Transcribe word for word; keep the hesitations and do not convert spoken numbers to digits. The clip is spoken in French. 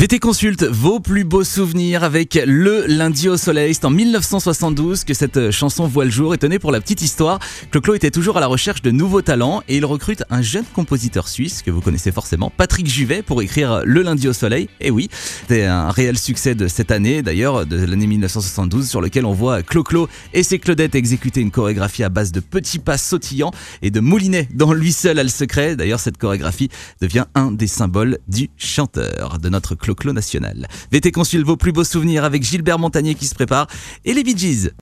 V T Consulte, vos plus beaux souvenirs avec le lundi au soleil. C'est en mille neuf cent soixante-douze que cette chanson voit le jour. Et tenez, pour la petite histoire, Clo-Clo était toujours à la recherche de nouveaux talents et il recrute un jeune compositeur suisse que vous connaissez forcément, Patrick Juvet, pour écrire le lundi au soleil. Et oui, c'est un réel succès de cette année, d'ailleurs de l'année mille neuf cent soixante-douze, sur lequel on voit Clo-Clo et ses Claudettes exécuter une chorégraphie à base de petits pas sautillants et de moulinets dont lui seul a le secret. D'ailleurs, cette chorégraphie devient un des symboles du chanteur, de notre Clo-Clo national. V T Consulte, vos plus beaux souvenirs avec Gilbert Montagnier qui se prépare et les Bee Gees.